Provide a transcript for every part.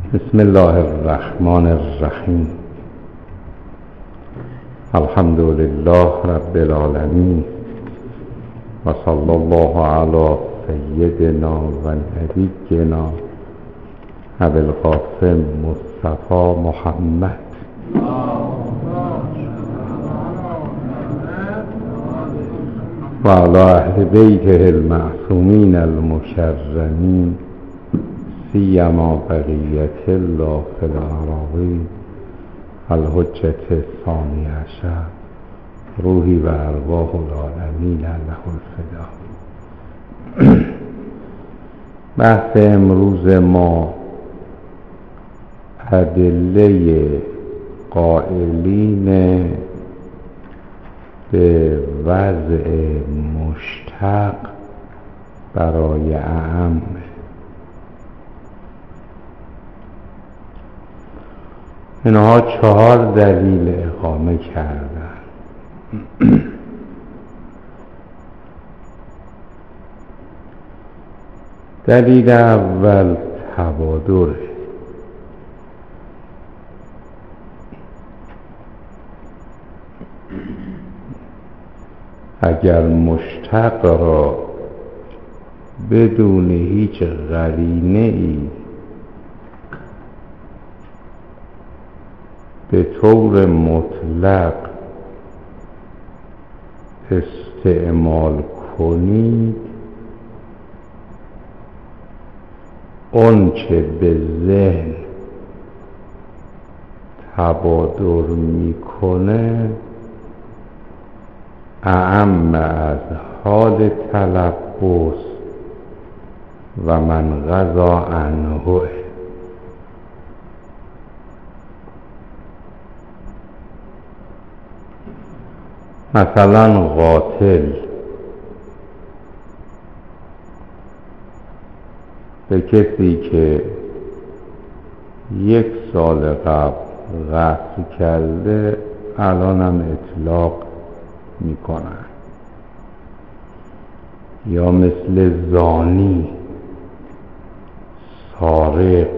بسم الله الرحمن الرحیم. الحمد لله رب العالمین و صلی الله علی سیدنا و نبینا ابی القاسم مصطفی محمد و علی اهل بیته المعصومین المکرمین سیما بقیت الله فی الاراضی الحجة الثانی عشر روحی و ارواح العالمین له الفدا. بحث امروز ما ادله قائلین به وضع مشتق برای اعم. اینها 4 دلیل اقامه کردن. دلیل اول تبادره. اگر مشتق را بدون هیچ قرینه ای به طور مطلق استعمال کنید، اون چه به ذهن تبادر میکنه اعم از حال تلبس و من غضا عنه. مثلا قاتل به کسی که 1 سال قبل قتل کرده الان هم اطلاق میکنن، یا مثل زانی، سارق،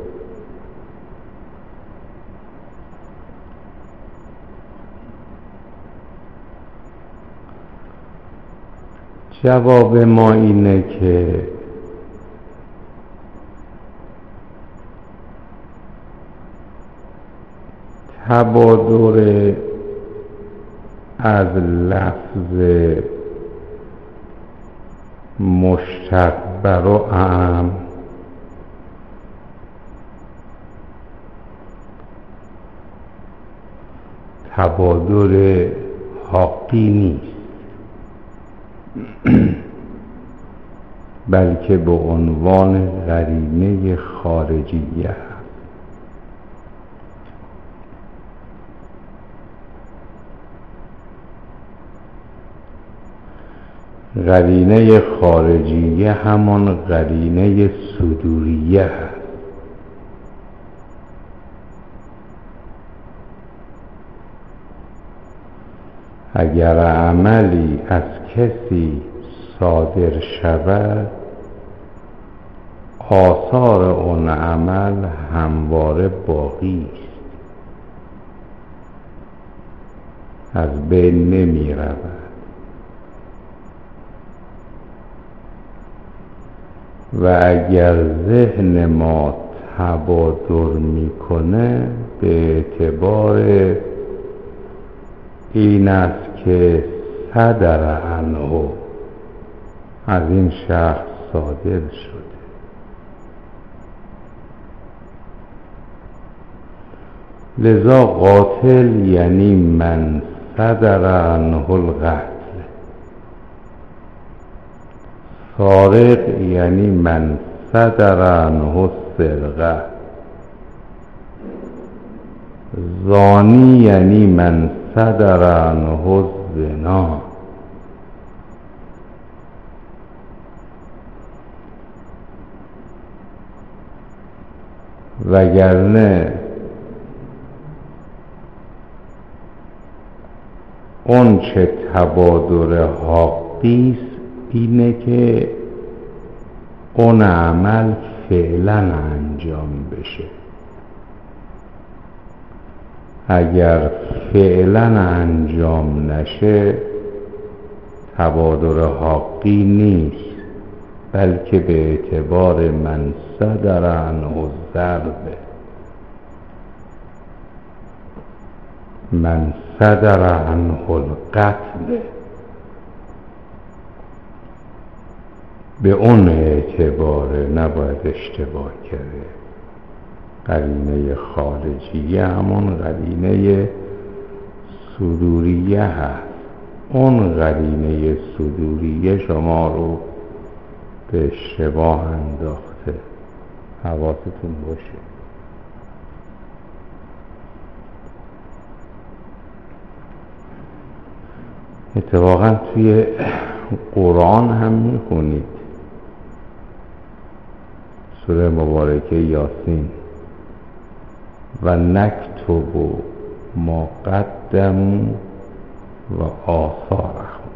جواب ما اینه که تبادر از لفظ مشتق بر اعم تبادر حقی نیست، بلکه به عنوان قرینه خارجیه هست. قرینه خارجیه همان قرینه صدوریه هست. اگر عملی از کسی صادر شود آثار اون عمل همواره باقی است، از بین نمی رود. و اگر ذهن ما تبادر میکنه به اعتبار این است که صدر عنه، از این شخص صادر شده. لذا قاتل یعنی من صدر عنه القتل، سارق یعنی من صدر عنه السرقه، زانی یعنی من صدر عنه الزنا. وگرنه اون چه تبادر حقی است اینه که اون عمل فعلا انجام بشه. اگر فعلا انجام نشه تبادر حقی نیست، بلکه به اعتبار من صدر عنه الضرب، من صدر عنه القتل، به اون اعتباره، نباید اشتباه کرده. قرینه خارجیه همون قرینه صدوریه هست. اون قرینه صدوریه شما رو به اشتباه انداخته، حواستون باشه. اتفاقا توی قرآن هم میخونید، سوره مبارکه یاسین، و نکتب ما قدموا و آثارهم،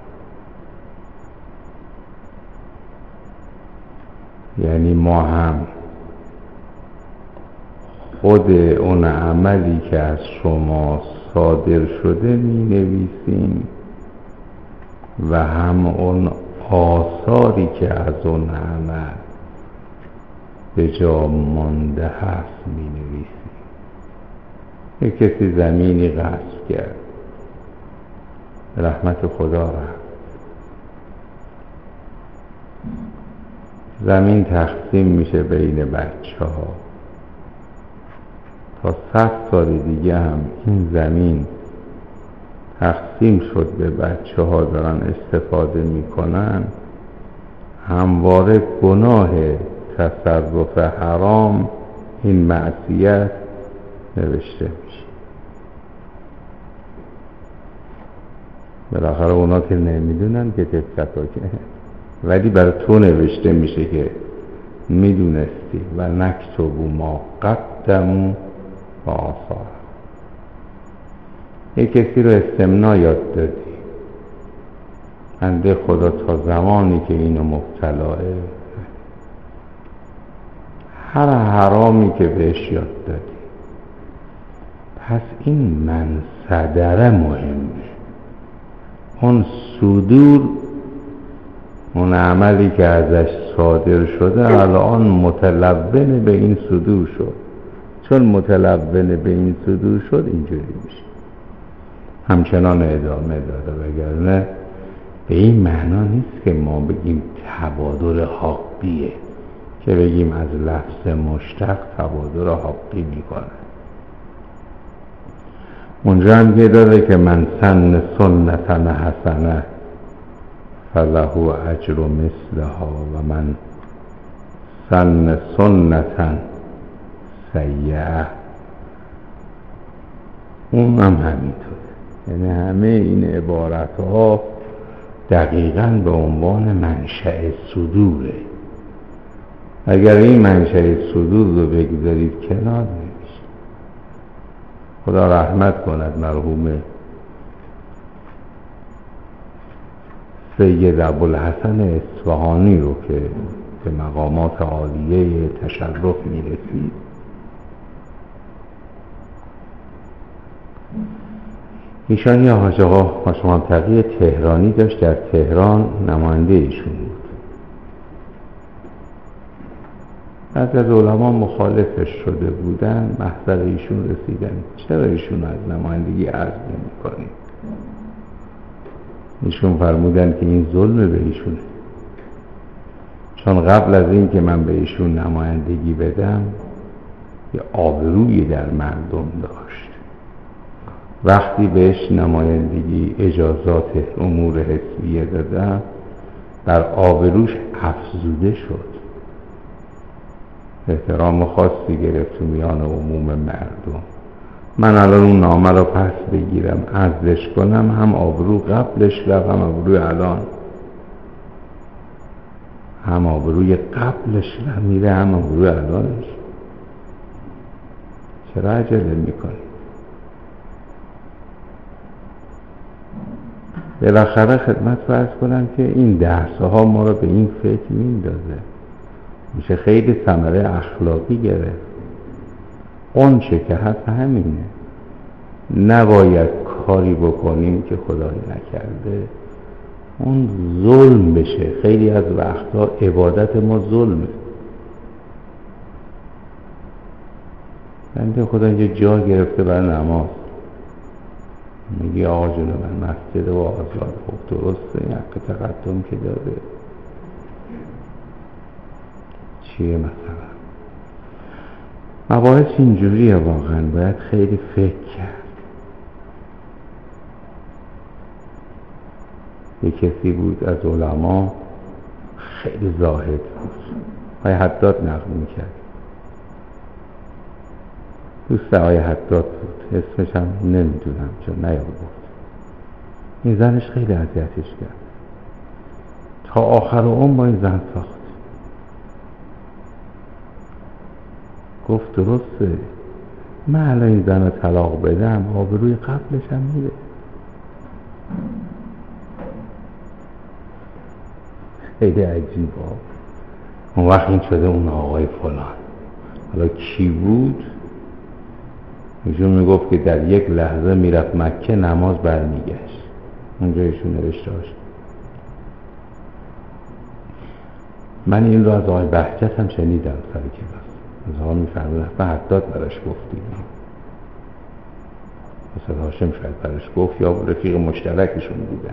یعنی ما هم خود اون عملی که از شما صادر شده می نویسیم و هم اون آثاری که از اون عمل به جا مانده هست می نویسیم. یک کسی زمینی غصب کرد، رحمت خدا رفت، زمین تقسیم میشه بین بچه ها، تا 100 سال دیگه هم این زمین تقسیم شد به بچه ها دارن استفاده میکنن، همواره گناه تصرف حرام، این معصیت نوشته میشه. بالاخره اونا که نمیدونن که دقت که، ولی برای تو نوشته میشه که میدونستی. و نکتب ما قدموا و آثار. یک کسی رو استمنا یاد دادی، بنده خدا تا زمانی که اینو مبتلاه، هر حرامی که بهش یاد دادی، پس این من صدره مهمه. اون صدور، اون عملی که ازش صادر شده الان متلون به این صدور شد. چون متلون به این صدور شد اینجوری میشه، همچنان ادامه داده. وگرنه به این معنا نیست که ما بگیم تبادر حقیه، که بگیم از لفظ مشتق تبادر حقی میکنه. اونجا هم که داره که من سن سنتن حسنه فله اجر مثلها و من سن سنتن سیئه، اون هم همینطور. یعنی همه این عبارت ها دقیقاً به عنوان منشأ صدوره. اگر این منشأ صدور رو بگذارید کنار نمیشه. خدا رحمت کند مرحوم سید ابوالحسن اصفهانی رو که به مقامات عالیه تشرف میرسید. ایشان یه حاج آقا حاج منطقی تهرانی داشت، در تهران نماینده ایشون بود. بعد از علما مخالفش شده بودن، محضر ایشون رسیدن چرا ایشون از نمایندگی عزل نمی کنید؟ ایشون فرمودن که این ظلم به ایشونه، چون قبل از این که من به ایشون نمایندگی بدم یه آبرویی در مردم داشت، وقتی بهش نمایندگی اجازات امور حزبیه دادم بر آبروش افزوده شد، احترام خاصی گرفت میان عموم مردم. من الان اون نامه رو پس بگیرم عزلش کنم، هم آبرو قبلش رفت، هم آبروی الان، هم آبروی قبلش رفت میره، هم آبروی الانش. چرا عجله میکنی؟ بالاخره خدمت فرض کنم که این درس‌ها ما رو به این فکر میندازه. میشه خیلی ثمره اخلاقی گرفت. اون چه که هست همینه، نباید کاری بکنیم که خدای نکرده اون ظلم بشه. خیلی از وقتا عبادت ما ظلمه. بنده خدا اینجا جا گرفته برای نماز، میگی آقا جون من مسجد و آزاد، خب درسته، این حق تقدم که داره، چیه مثلا؟ مباحث اینجوریه واقعا، باید خیلی فکر کرد. یه کسی بود از علما خیلی زاهد بود، آقای حداد نقل میکرد، دوست آقای حداد بود، اسمش هم نمیدونم چون نیاورد. این زنش خیلی اذیتش کرد، تا آخر عمر با این زن ساخت. گفت درسته، من الان این زن رو طلاق بدم آبروی قبلش هم میره. خیلی عجیب. اون وقت این شده اون آقای فلان، حالا کی بود؟ ایشون میگفت که در یک لحظه میرفت مکه نماز برمیگشت. اونجا ایشون نوشته هاشد. من این رو از آقای بهجت هم شنیدم سر کلاس، از آقا میفرمود به حداد براش گفتیم، مثلا هاشم شاید براش گفت یا رفیق مشترکشون بودن.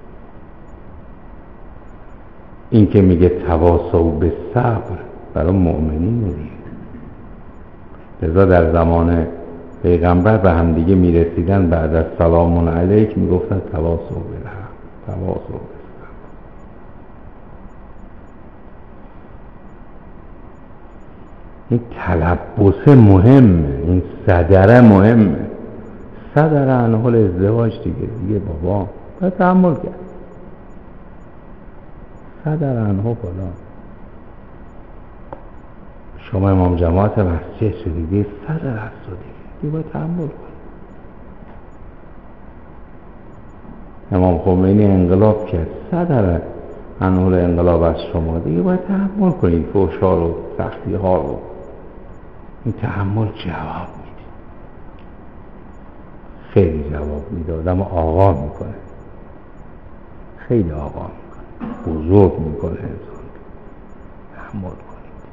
این که میگه تواصوا بالصبر برای مؤمنین دیگه. لذا در زمان پیغمبر به هم دیگه میرسیدن، بعد از سلام علیک میگفتن تواصوا بالحق، تواصوا بالصبر. این تلبس مهمه، این صدره مهمه. صدره عنه الازدواج دیگه بابا باید تحمل کرد. صدر عنه بالا. شما امام جماعت مسجد شدید، صدر هست دیگه باید تحمل کنید. امام خمینی انقلاب کرد، صدر عنه انقلاب از شما دیگه باید تحمل کنید. فحشا رو، سختی ها رو، این تحمل جواب میده، خیلی جواب میده، آدم آقا میکنه، خیلی آقا میکنه، بزرگ میکنه انسان. تحمل کنید،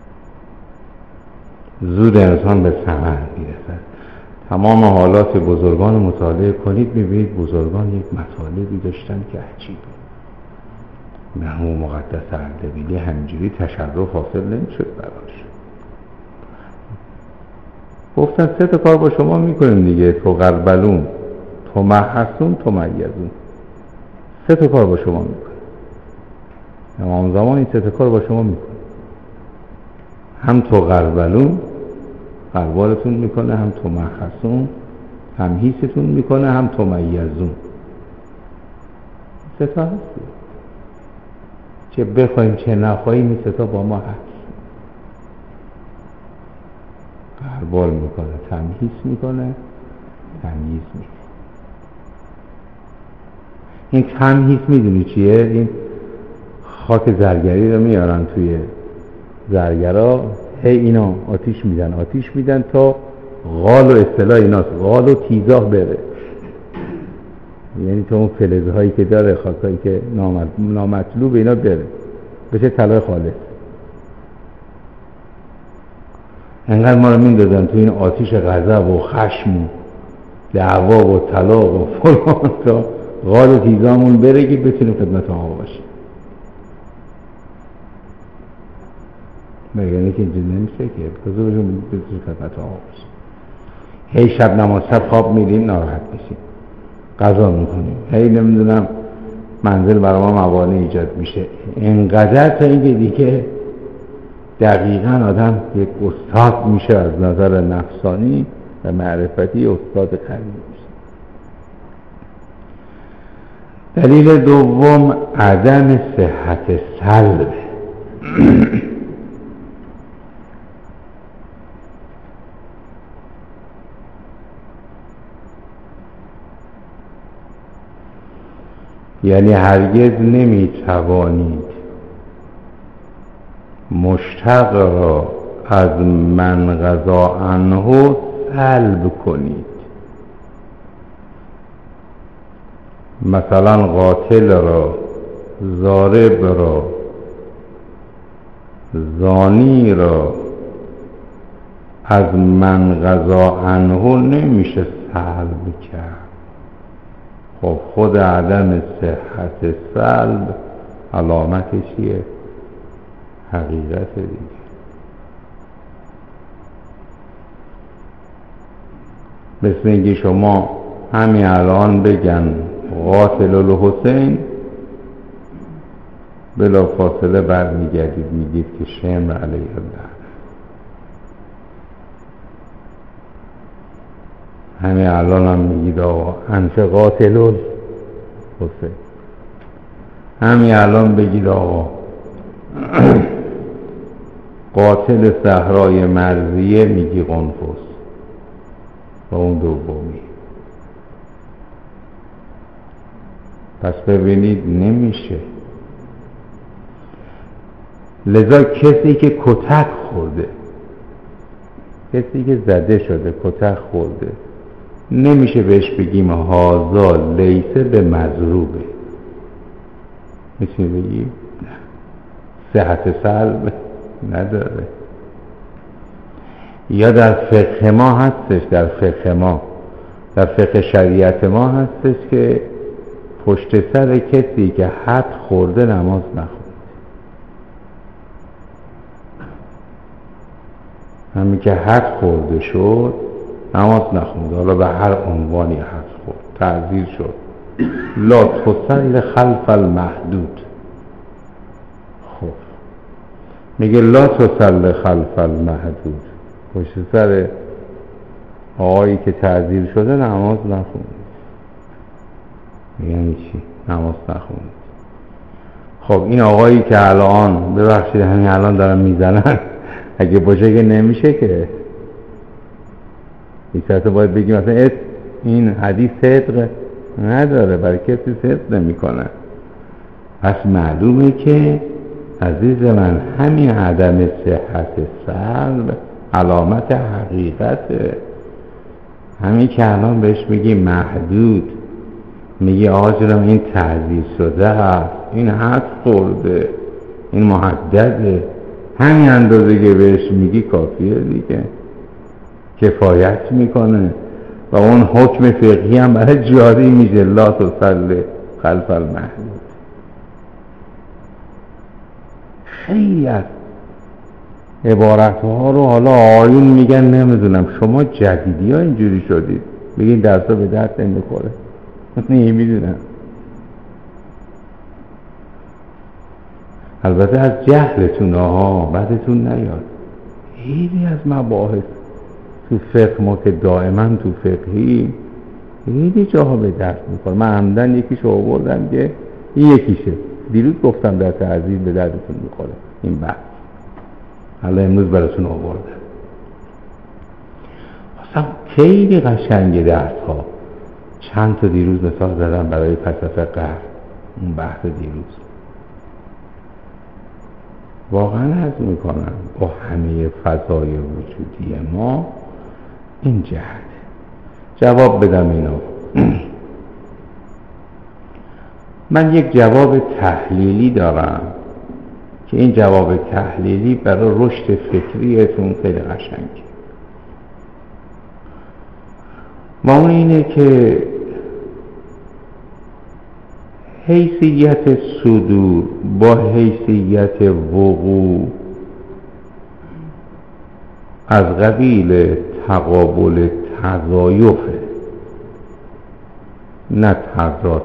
زود انسان به ثمر میرسد. تمام حالات بزرگان مطالعه کنید، میبینید بزرگان یک مطالبی داشتن که عجیبه. مرحوم مقدس اردبیلی همینجوری تشرف حاصل نمیشد براش. گفتن 3 کار با شما میکنیم دیگه، تو غربلون، تو محسون، تو میزون. 3 کار با شما میکنیم. امام زمان این 3 کار با شما میکنه. هم تو غربلون، غربالتون میکنه، هم تو محسون، هم هیستون میکنه، هم تو میزون. 3 هستی، چه بخوایم چه نخواهیم این 3 با ما هست. غربال میکنه، تمهیز میکنه، تمییز میکنه. این تمهیز میدونی چیه؟ این خاک زرگری رو میارن توی زرگرا، هی اینا آتیش میدن تا غال و اصطلاح ایناست، غال و تیزاه بره. یعنی تو اون فلزهایی که داره، خاکایی که نامطلوب اینا بره، بشه طلای خالص. انقدر ما رو میندازن تو این آتیش غضب و خشم و دعوا و طلاق و فلان تا غال و تیزامون بره که بتونیم خدمت آقا باشیم. مگه که اینجا نمیشه که بذار بتونیم خدمت آقا باشیم. هی شب نماز شب خواب میریم ناراحت میشیم، قضا میکنیم، هی نمیدونم منزل برای ما موانع ایجاد میشه. اینقدر تا اینکه دیگه دقیقاً آدم یک استاد میشه، از نظر نفسانی و معرفتی استاد قوی میشه. دلیل دوم عدم صحت سلب. یعنی هرگز نمیتوانید مشتق را از من قضا عنه سلب کنید. مثلا قاتل را، ضارب را، زانی را از من قضا عنه نمیشه سلب کرد. خب خود عدم صحت سلب علامت چیه؟ حقیقت دیگه. مثل اینکه شما همین الان بگن قاتل الحسین، بلا فاصله برمیگردید میگید که شمر علیه الله. همین الان هم میگید آقا انت قاتل الحسین. همین الان بگید آقا قاتل صحرای مرزیه، میگی قنفس و اون دومی. پس ببینید نمیشه. لذا کسی که کتک خورده، کسی که زده شده کتک خورده، نمیشه بهش بگیم هازا لیسه به مضروبه. میتونی بگی صحت سلب نداره. یا در فقه ما هستش، در فقه شریعت ما هستش که پشت سر کسی که حد خورده نماز نخوند. همین که حد خورده شد نماز نخوند، حالا به هر عنوانی حد خورد، تعزیر شد. لا تصل خلف المحدود. خب میگه لا تصل خلف المحدود، پشت سر آقایی که تعزیر شده نماز نخوند. یعنی چی؟ نماز نخوند. خب این آقایی که الان، ببخشید همین الان دارم میزنن، اگه باشه که نمیشه که این ساعت باید بگیم مثلا این حدیث صدق نداره، برای کسی صدق نمی کنه. پس معلومه که عزیز من همین عدم صحت سلب علامت حقیقته. همین که الان بهش میگی محدود، میگی آقا جنم این تعزیر شده هست، این حد خورده، این محدده، همین اندازه که بهش میگی کافیه دیگه، کفایت میکنه و اون حکم فقهی هم برای جاری میشه. لا تصل خلف المحدود. خیلی از عبارتها رو حالا آیون میگن نمیدونم، شما جدیدی ها اینجوری شدید بگین درسا به درد نمیخوره. نمیدونم، البته از جهلتون ها بعدتون نیاد. خیلی از مباحث تو فقه ما که دائما تو فقهی خیلی جاها به درد میخوره. من عمدن یکیشو آوردم که این یکیشه، دیروز گفتم در تعزیر به دردتون میخوره این بحث، حالا امروز براتون آوردم. اصلا خیلی قشنگه درس ها. چند تا دیروز مثال زدم برای فلسفه قهر، اون بحث دیروز. واقعا عرض میکنم با همه فضای وجودی ما این جهت جواب بدم اینو. من یک جواب تحلیلی دارم که این جواب تحلیلی برای رشد فکریتون خیلی قشنگه و اون اینه که حیثیت صدور با حیثیت وقوع از قبیل تقابل تضایفه، نه تضاده.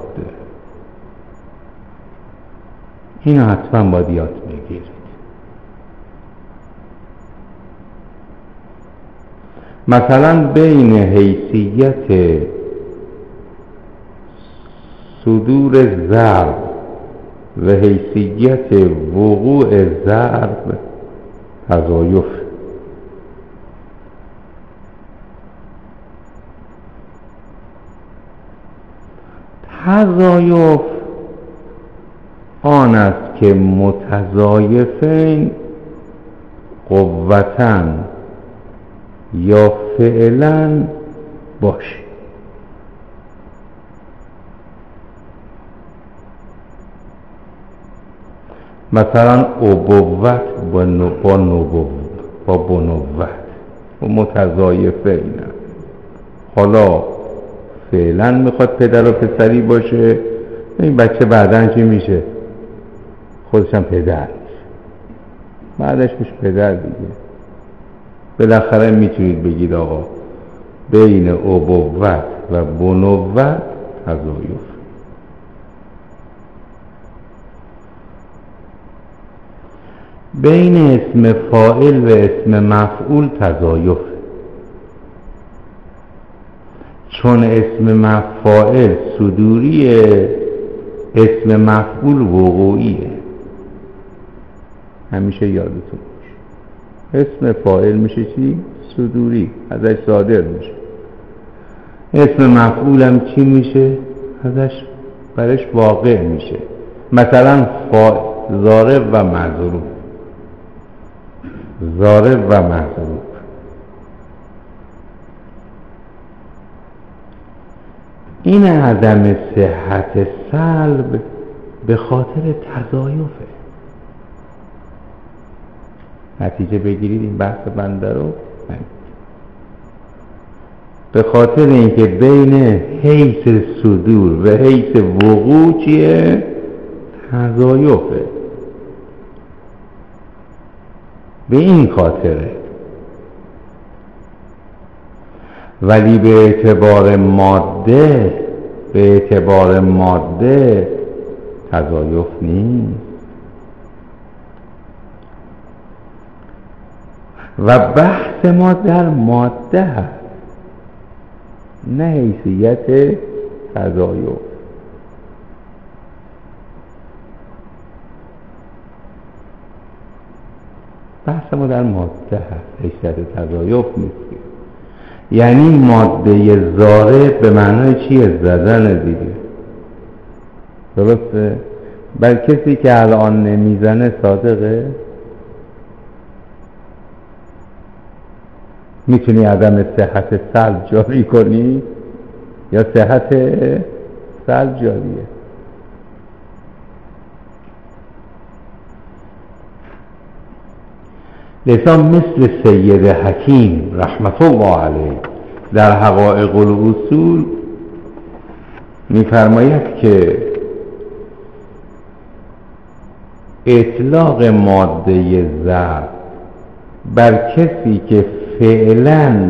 اینو حتما باید یاد بگیرید. مثلا بین حیثیت صدور ضرب و حیثیت وقوع ضرب تضایف. تضایف آن است که متضایفین قوتاً یا فعلاً باشه. مثلا ابوت با بنوت و متضایفه اینه. حالا فعلا میخواد پدر و پسری باشه، این بچه بعدن چی میشه؟ خودش هم پدر میشه، بعدش میشه پدر دیگه. بالاخره میتونید بگید آقا بین ابوت و بنوت تضایف. بین اسم فاعل و اسم مفعول تضایف، چون اسم فاعل صدوریه، اسم مفعول وقوعیه. همیشه یادتون باشه اسم فاعل میشه چی؟ صدوری، ازش صادر میشه. اسم مفعول هم چی میشه؟ ازش برش واقع میشه. مثلا ضارب و مضروب، ضارب و مضروب. این عدم صحت سلب به خاطر تضایفه. نتیجه بگیرید این بحث بنده رو، به خاطر اینکه بین حیث صدور و حیث وقوع چیه؟ تضایفه. به این خاطره. ولی به اعتبار ماده تضایف نیست. و بحث ما در ماده هست، نه حیثیت تضایف. بحث ما در ماده هست، حیثیت تضایف نیست. یعنی ماده ضارب به معنای چیه؟ زدن دیگه، درسته؟ بل کسی که الان نمیزنه صادقه؟ میتونی عدم صحت سلب جاری کنی یا صحت سلب جاریه؟ لذا مثل سید حکیم رحمت الله علیه در حقایق الاصول میفرماید که اطلاق ماده ضرب بر کسی که فعلاً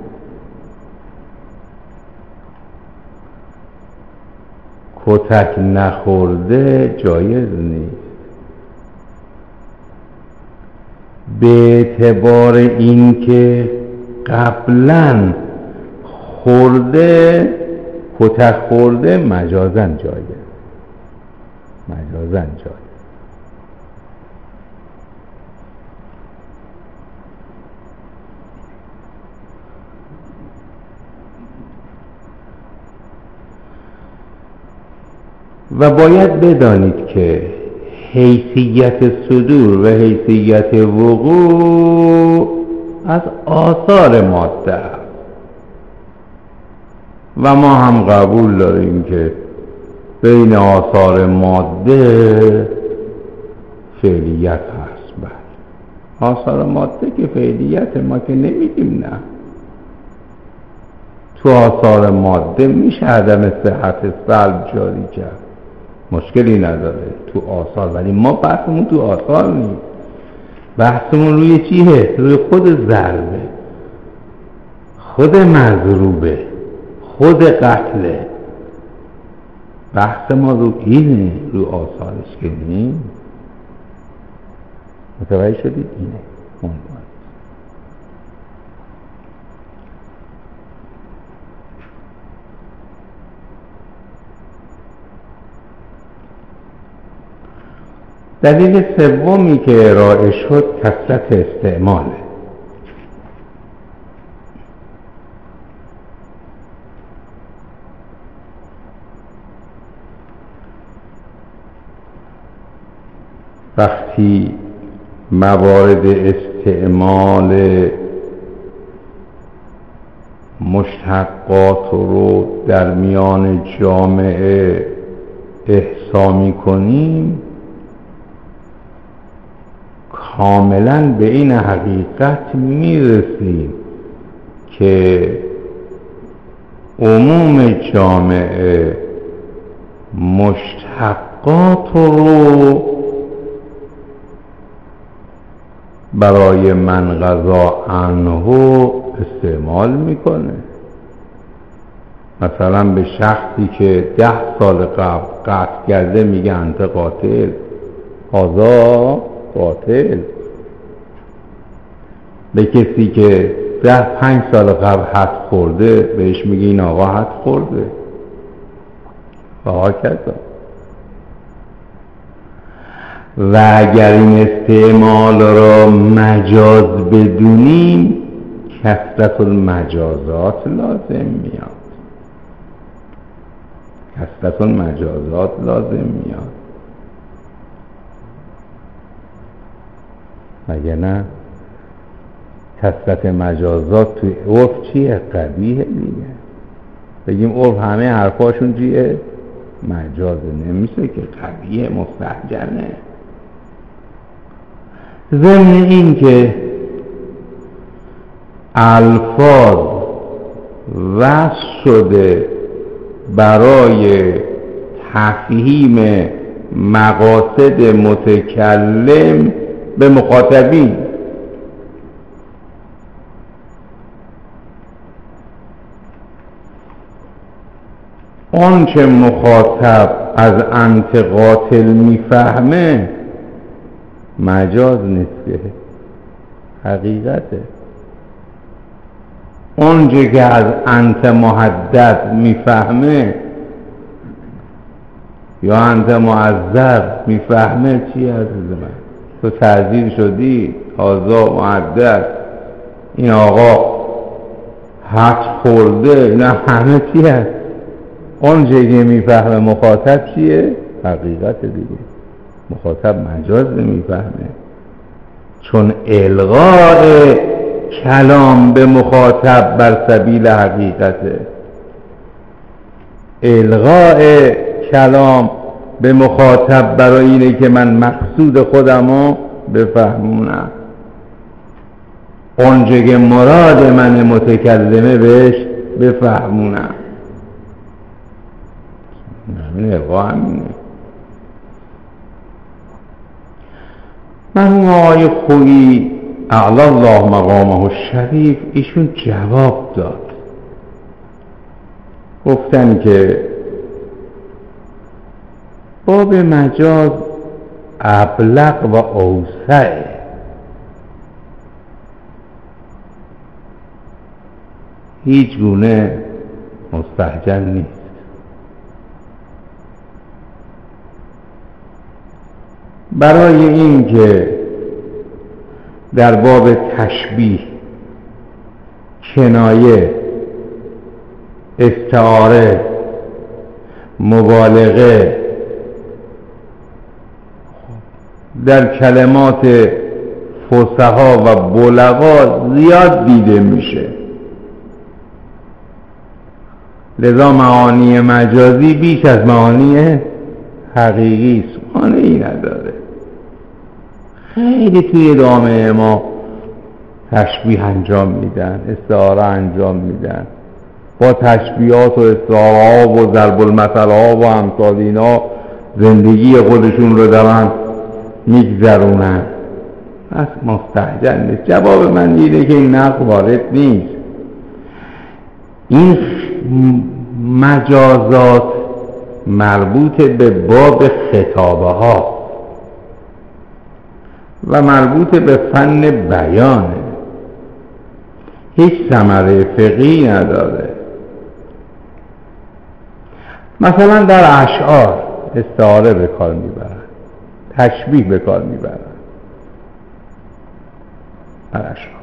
کتک نخورده جایز نیست، به اعتبار اینکه قبلاً خورده، کتک خورده، مجازاً جایز. و باید بدانید که حیثیت صدور و حیثیت وقوع از آثار ماده است و ما هم قبول داریم که بین آثار ماده فعلیت هست. بله، آثار ماده که فعلیت، ما که نمیگیم نه. تو آثار ماده میشه عدم صحت سلب جاری کرد، مشکلی نداره تو آثار. ولی ما بحثمون تو آثار نیست، بحثمون روی چیه؟ روی خود ضربه، خود مضروبه، خود قتله. بحث ما رو اینه، رو آثارش که نیست. متوجه شدید؟ اینه عنوان. دلیل سومی که ارائه شد کثرت استعماله. وقتی موارد استعمال مشتقات رو در میان جامعه احصا می‌کنیم، کاملا به این حقیقت میرسیم که عموم جامعه مشتقات رو برای من غذا عنه استعمال میکنه. مثلا به شخصی که 10 سال قبل قتل کرده میگه انت قاتل، هذا قاتل. به کسی که 5 سال قبل حد خورده بهش میگه این آقا حد خورده و هاکذا. و اگر این استعمال را مجاز بدونیم کثرت المجازات لازم میاد، کثرت المجازات لازم میاد. مگه نه؟ کثرت مجازات توی عرف چیه؟ قبیحه دیگه. بگیم عرف همه حرفاشون چیه؟ مجازه. نمیشه که قبیحه، مستهجنه. ضمن این که الفاظ وصف شده برای تفهیم مقاصد متکلم به مخاطبین. آن چه مخاطب از انت قاتل میفهمه مجاز نیست که حقیقته. اونجا که از انت محدد میفهمه یا انت معذر میفهمه چی عزیز من؟ تو تعذیر شدی، هذا محدد، این آقا حد خورده، اینا همه چی هست؟ اونجا که میفهمه مخاطب چیه؟ حقیقت دیگه. مخاطب مجاز نمیفهمه، چون الغاء کلام به مخاطب بر سبیل حقیقته. الغاء کلام به مخاطب برای اینه که من مقصود خودمو بفهمونم، اونجا که مراد من متکلمه بهش بفهمونم. همین الغاء همینه. مرحوم آقای خویی اعلی الله مقامه الشریف ایشون جواب داد. گفتن که باب مجاز ابلغ و اوسع، هیچ گونه مستهجن نیست. برای این که در باب تشبیه، کنایه، استعاره، مبالغه در کلمات فصحا و بلغا زیاد دیده میشه، لذا معانی مجازی بیش از معانی حقیقی است، مانعی نداره. خیلی توی جامعه ما تشبیه انجام میدن، استعاره انجام میدن، با تشبیهات و استعاره ها و ضرب المثل ها و امثال اینا زندگی خودشون رو دارن میگذرونن. پس مستهجن نیست. جواب من اینه که این نقل وارد نیست. این مجازات مربوط به باب خطابه ها و مربوط به فن بیانه، هیچ ثمره فقهی نداره. مثلا در اشعار استعاره به کار میبرن، تشبیه به کار میبرن. در اشعار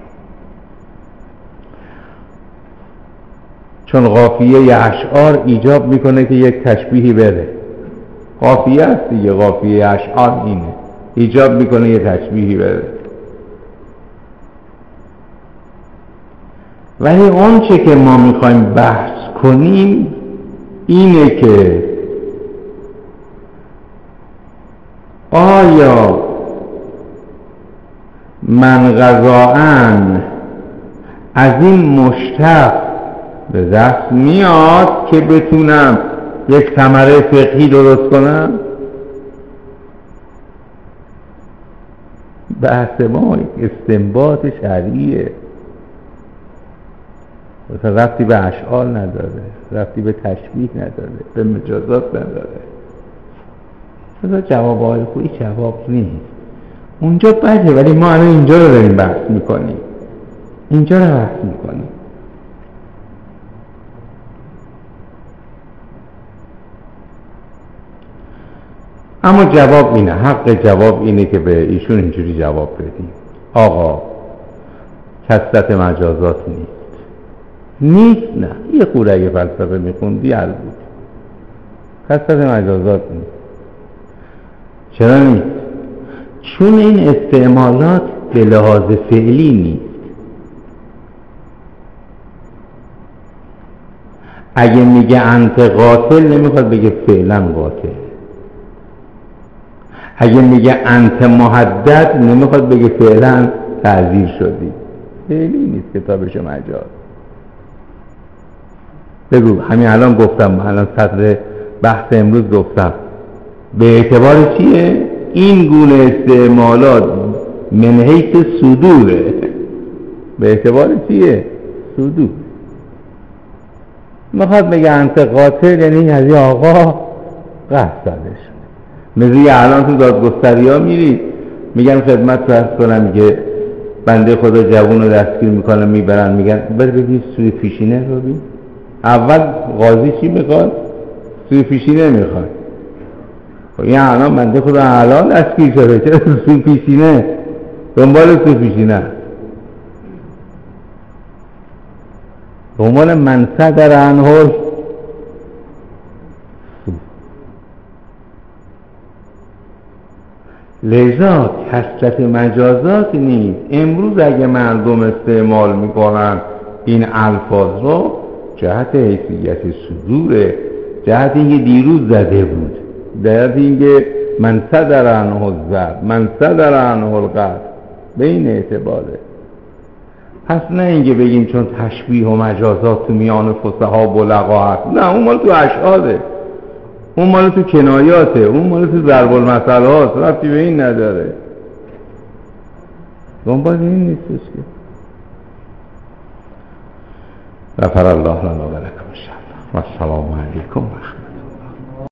چون قافیه اشعار ایجاب میکنه که یک تشبیهی بره، قافیه است دیگه، قافیه اشعار اینه، ایجاب میکنه یک تشبیهی بره. ولی اون چه که ما میخوایم بحث کنیم اینه که آیا من قضاءً از این مشتق به دست میاد که بتونم یک ثمره فقهی درست کنم؟ بحث ما استنباط شرعیه، ربطی به اشعار نداره، ربطی به تشبیه نداره، به مجازات نداره. مثلا جواب آقای خویی جواب نیست، اونجا بده، ولی ما الان اینجا رو داریم بحث میکنیم، اینجا رو بحث میکنیم. اما جواب اینه، حق جواب اینه که به ایشون اینجوری جواب بدیم: آقا کثرت مجازات نیست. نه، یه خورده اگه فلسفه میخوندی حل بود. کثرت مجازات نیست. چرا نیست؟ چون این استعمالات به لحاظ فعلی نیست. اگه میگه انت قاتل نمیخواد بگه فعلا قاتل. اگه میگه انت محدد نمیخواد بگه فعلا تعزیر شدی. فعلی نیست کتابش مجاز. بگو، همین الان گفتم، الان صدر بحث امروز گفتم، به اعتبار چیه؟ این گونه استعمالات من حیث صدوره. به اعتبار چیه؟ صدور. میخواد بگه انت قاتل یعنی از این آقا قصد زده شد. مثل الان تو دادگستری ها میرید میگن خدمت فرض کنم که بنده خدا جوون رو دستگیر میکنن میبرن، میگن بر ببین سوی پیشینه رو ببین. اول قاضی چی میخواد؟ سوی پیشینه میخواد. این الان بنده خدا الان دستگیر شده، چرا سوی پیشینه؟ دنبال سوی پیشینه، دنبال من صدر عنه. لذا کثرت مجازات نیست. امروز اگه مردم استعمال میکنن این الفاظ رو جهت حیثیت صدوره، جهت اینکه دیروز زده بود، جهت اینکه من صدر عنه الضرب، من صدر عنه القتل، به این اعتباره. پس نه اینکه بگیم چون تشبیه و مجازات تو میان فصحا و بلغا هست، نه، اون مال تو اشعاره، اون مال تو کنایاته، اون مال تو ضرب المثل هاست، ربطی به این نداره. دنبال این نیستش که. غفر الله لنا و لکم ان شاء الله. و السلام علیکم و رحمت الله.